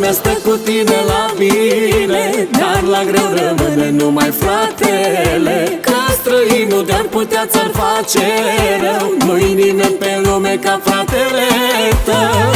lumea stă cu tine la bine, dar la greu rămâne numai fratele. Că străinul de-ar putea ți-ar face rău, nu-i nimeni pe lume ca fratele tău.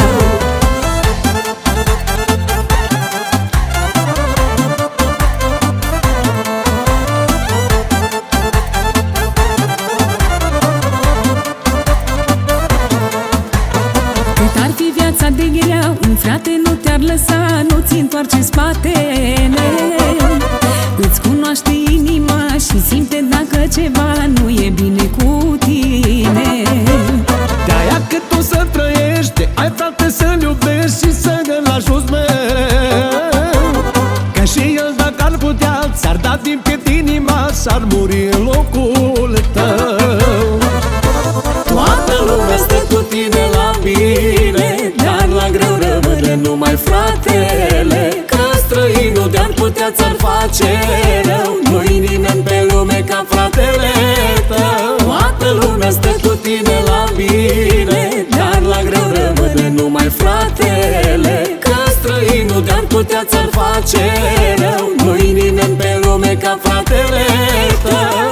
Viața de grea, un frate nu te-ar lăsa, nu-ți întoarce spatele. Îți cunoaște inima și simte dacă ceva nu e bine cu tine. De-aia cât tu să trăiești, ai frate să-l iubești și să-l ajuți mereu. Că și el dacă ar putea, ți-ar da din piept inima și-ar muri în locul tău. Toată lumea stă cu tine la bine, dar la greu rămâne numai fratele. Că străinul de-ar putea ți-ar face rău, nu-i nimeni pe lume ca fratele tău. Toată lumea stă cu tine la bine, dar la greu rămâne numai fratele. Că străinul de-ar putea ți-ar face rău, nu-i nimeni pe lume ca fratele tău.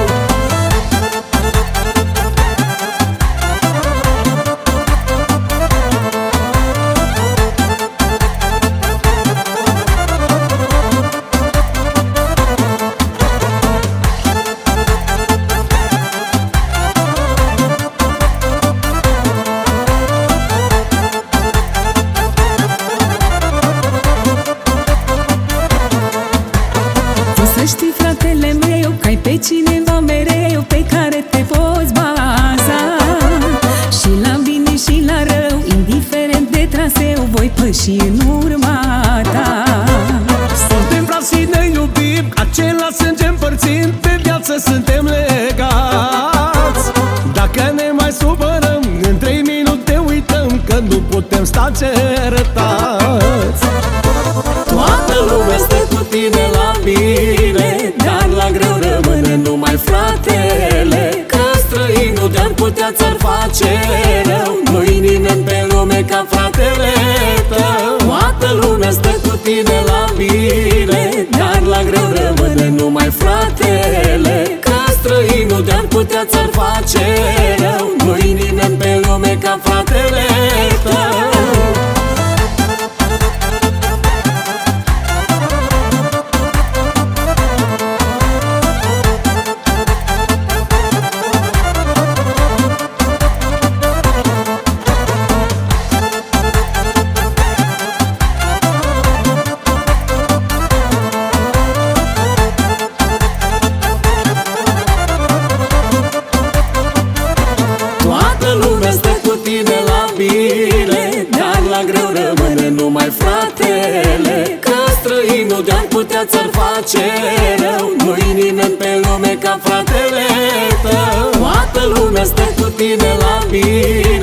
Să știi, fratele meu, că ai pe cineva mereu pe care te poți baza. Și la bine și la rău, indiferent de traseu, voi păși în urma ta. Suntem frați și ne iubim, același sânge împărțim, pe viață suntem legați. Dacă ne mai supărăm, în 3 minute uităm că nu putem sta certați. Toată lumea stă cu tine la bine, dar la greu rămâne numai fratele. Că străinul de-ar putea ți-ar face rău, nu-i nimeni pe lume ca fratele tău. Toată lumea stă cu tine la bine, dar la greu rămâne numai fratele. Că străinul de-ar putea ți-ar face rău, nu-i nimeni pe lume ca fratele tău. Greu rămâne numai fratele. Că străinul de-ar putea ți-ar face rău, nu-i nimeni pe lume ca fratele tău. Toată lumea stă cu tine la bine,